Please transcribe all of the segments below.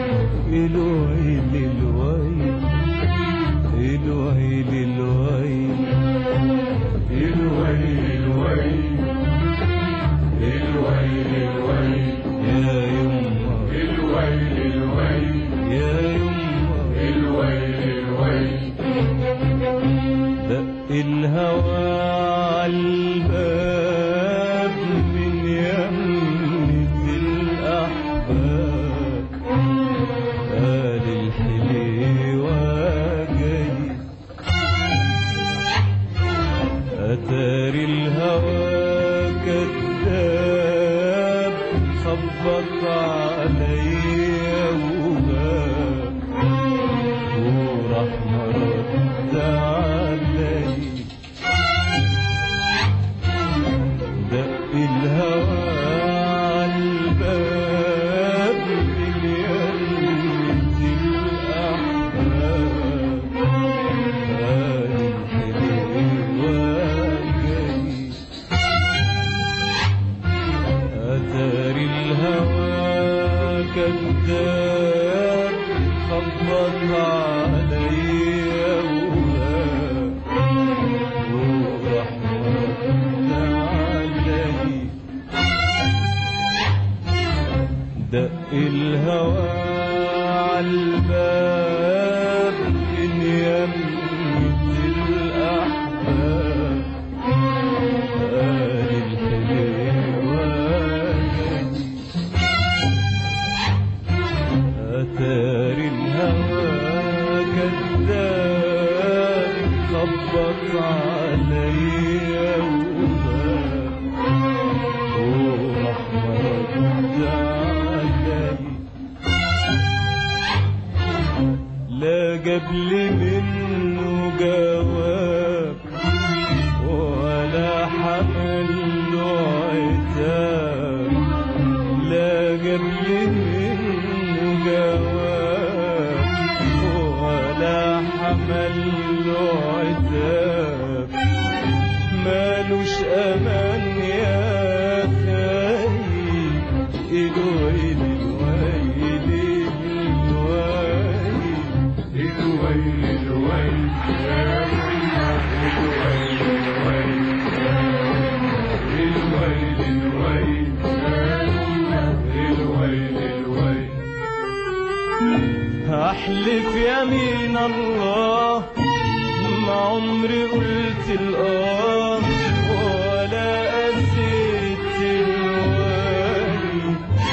الويل الويل الويل الويل الويل الويل الويل يا يما الويل الويل يا يما الويل الويل دق الهوى عالباب من يمة الأحباب قال الحليوة جاي أتاري الهوى كذاب خبط عليا وغاب وراح مرد علي دق الهوى عالباب من يمة الأحباب قال الحليوة جاي أتاري الهوى كذاب خبط عليا وغاب وراح مرد علي دق الهوى عالباب من يمة الأحباب قال الحليوة جاي أتاري الهوى كذاب خبط عليا وغاب وراح مرد علي لا جابلي منه جواب ولا حمل له عتاب لا جابلي منه جواب ولا حمل له عتاب مالوش امان يا خايب الويل الويل الويل الويل أحلف يمين الله ما عمري قلت الآه ولا قسيت الوالي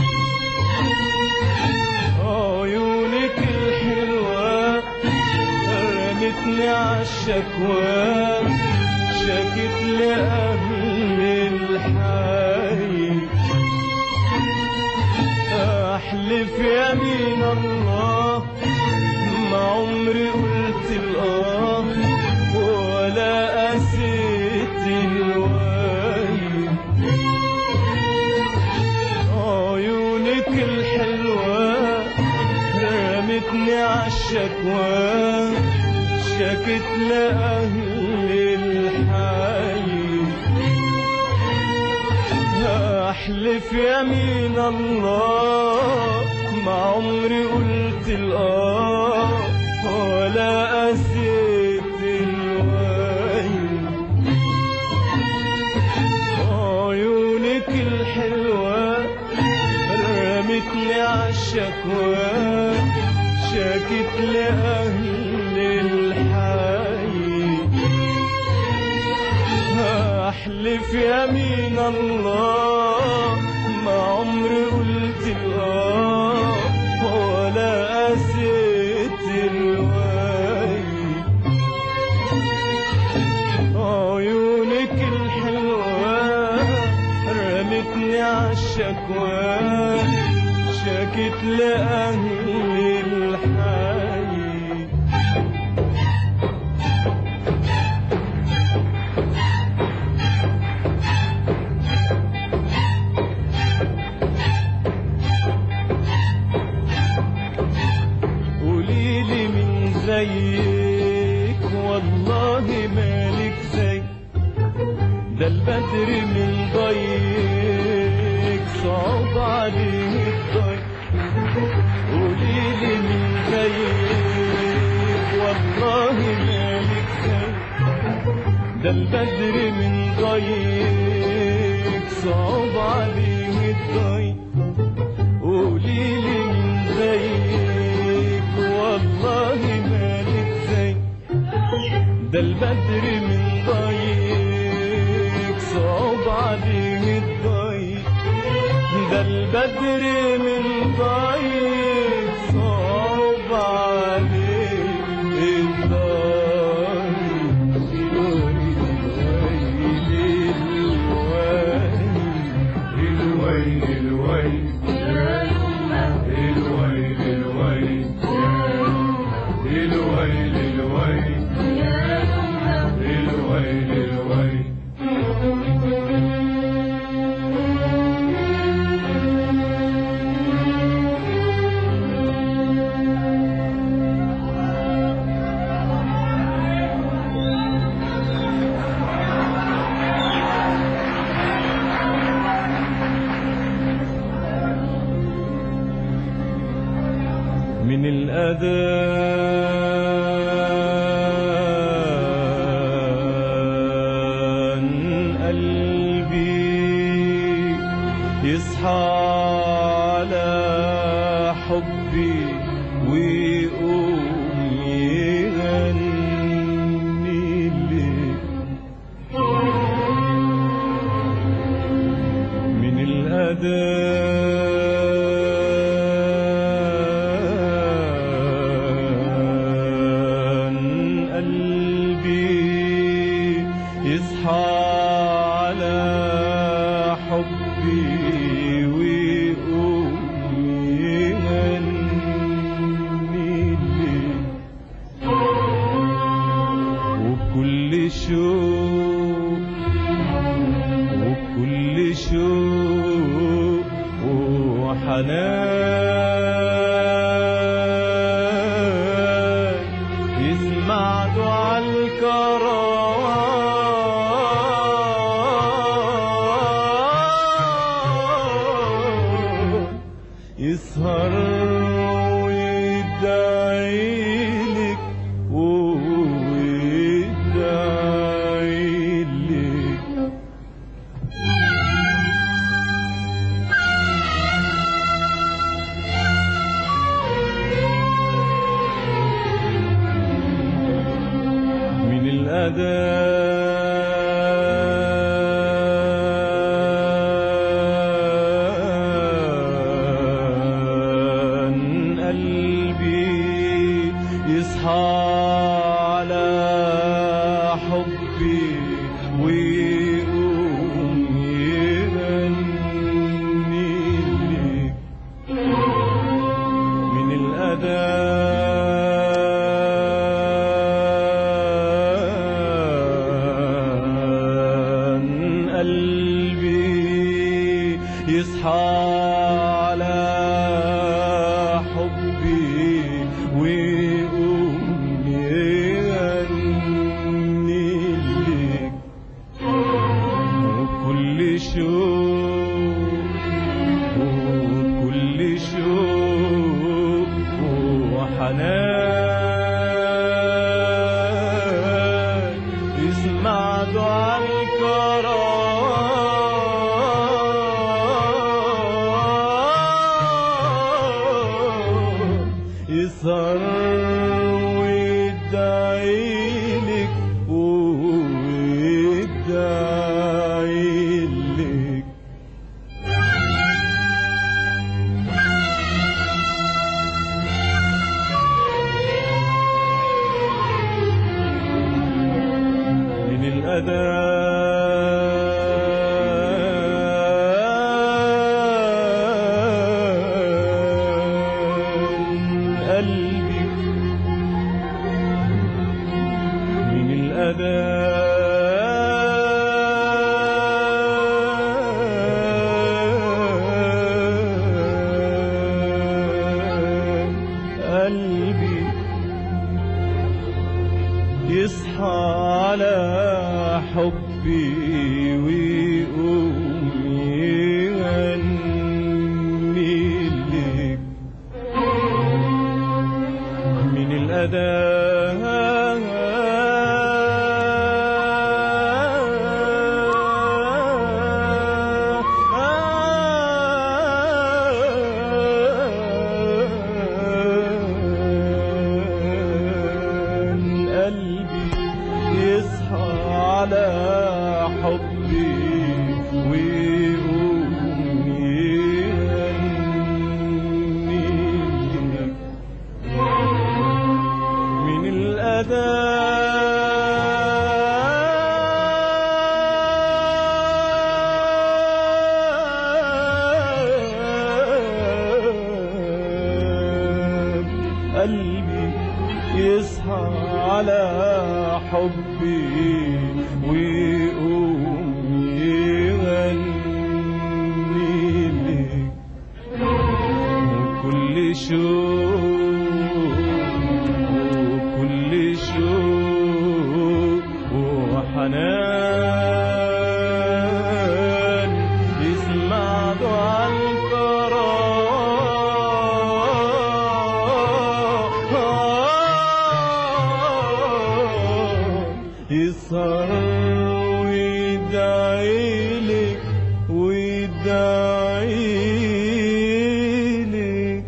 عيونك الحلوة رمتني عالشكوى شكت لأهل الحي أحلف يمين الله ما عمري قلت الآه ولا قسيت الواي عيونك الحلوة رمتني عالشكوى شكت لأهل الحي أحلف يمين الله ما عمري قلت الآه ولا قسيت الواي عيونك الحلوة رمتني عالشكوى شكت لأهل الحي أحلف يمين الله ما عمري قلت الآه ولا قسيت الواي عيونك الحلوة رمتني عالشكوى شكت لأهل الحي قوليلي من زيك والله مالك زي ده البدر من ضيق صعب عليه الضيق قوليلي زيك والله مالك زيك، ده البدر من ضيق صعب عليه الضيق. قوليلي مين زيك والله مالك زيك، ده البدر من ضيق صعب عليه الضيق، ده البدر من ضيق صعب عليه من الأذان قلبي يصحى على حبي ويقوم يغني لك. من الأذان قلبي يصحى على حبي ويقوم يغني لك. وبكل شوق وبكل شوق وحنان يسمع دعاء الكرام، يسهر ويدعيلك ويدعيلك. من الأذان قلبي يصحى على حبي ويقوم يغني لك. من الأذان قلبي يصحى على حبي ويقوم يغني لك. وكل شوق وكل شوق وحنان يسمع دعاء الكرام، يسهر ويدعيلك ويدعيلك. من الأذان قلبي، من الأذان قلبي يصحى على حبي ويقوم يغني لك. قلبي يصحى على حبي ويقوم يغني من الأذان قلبي يصحى على حبي ويقوم يغني لك وكل شوق وحنان يسمع دعاء يسهر ويدعيلك ويدعيلك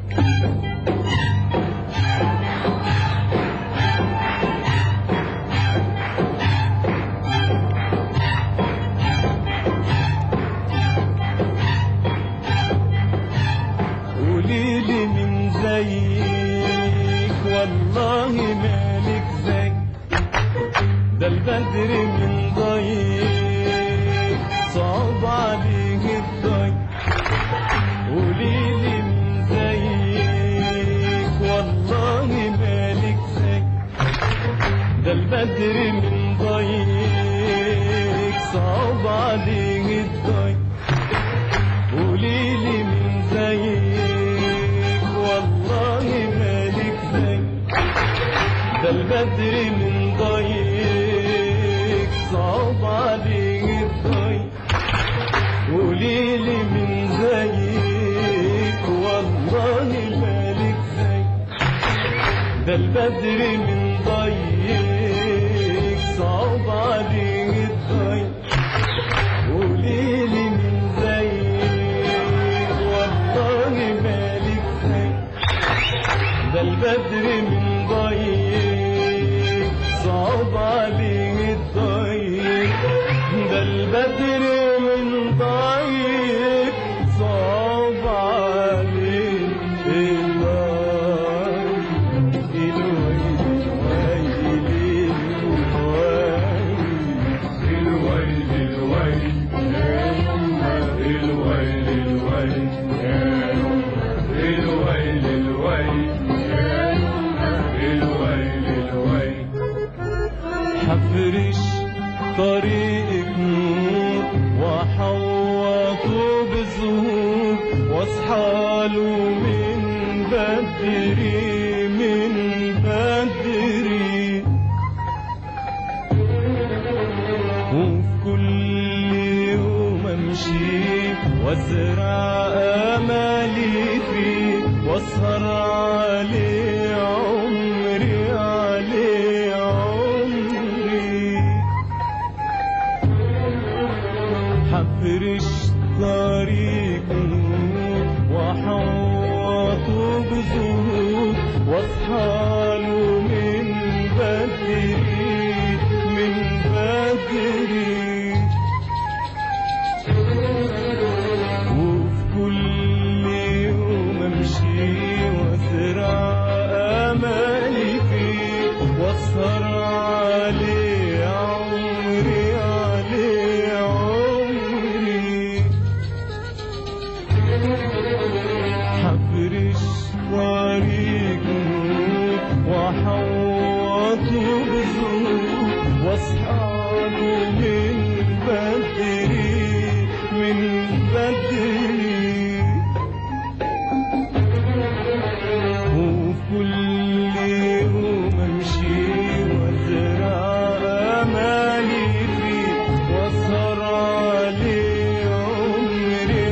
قوليلي من زيك والله مالك زيك ده البدر من ضيق صعب عليه الضيق قوليلي من زيك والله مالك زيك ده البدر من ضيق صعب عليه الضيق قوليلي من زيك والله مالك زيك ده البدر من ضيق صعب عليه الضيق قوليلي من زيك والله مالك زيك ده البدر من ضيق صعب عليه الضيق قوليلي من زيك والله مالك زيك ده البدر من ضيق صعب عليه الضيق ده البدر من ضيق صعب عليه حفرش طريقك نور وحوطه بزهور واصحاله من بدري وفي كل يوم امشي وازرع امالي فيه واسهر عليه عمري حفرش طريق نور وحوطه بزهور واصحاله من بدري وفي كل يوم امشي وازرع امالي فيه واسهر عليه عمري حفرش طريق نور وحوطه بزهور واصحاله من بدري وفي كل يوم امشي وازرع امالي فيه واسهر عليه عمري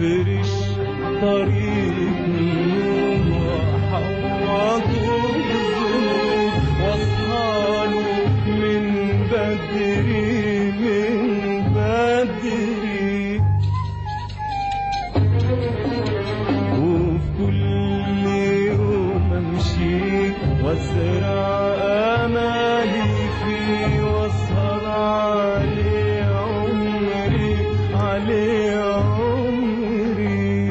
افرش طريق نور وحوطه بذنوب واصحاله من بدري من بدري. وفي كل يوم امشي وازرع امالي فيه واسهر عليه عمري عليه عمري.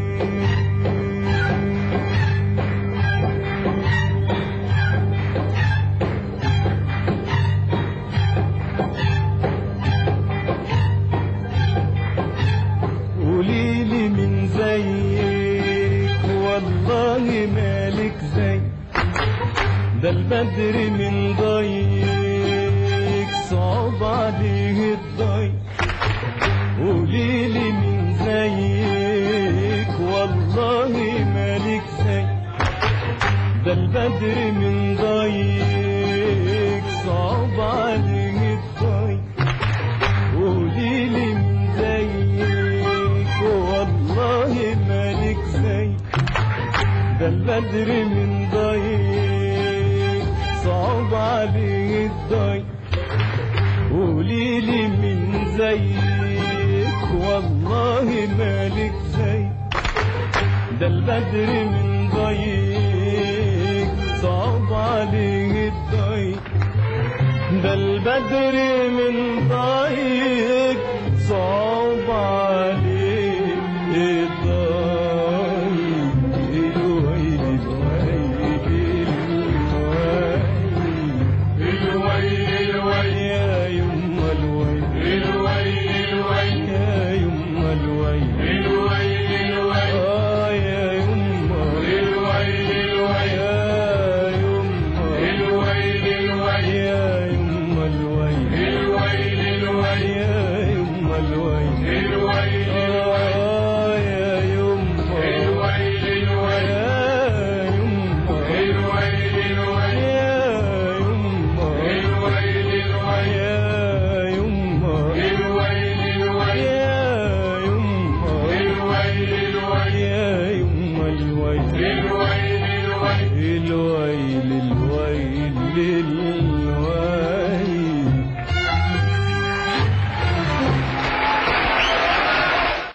قوليلي من زيك والله مالك زي ده البدر من ضيق صعب عليه الضيق. قوليلي من زيك والله مالك زي ده البدر من ضيق صعب عليه الضيق. قوليلي من زيك والله مالك زي ده البدر من ضيق صعب عليه الضيق. قوليلي من زيك والله مالك زي ده البدر من ضيق صعب عليه الضيق. ده البدر من ضيق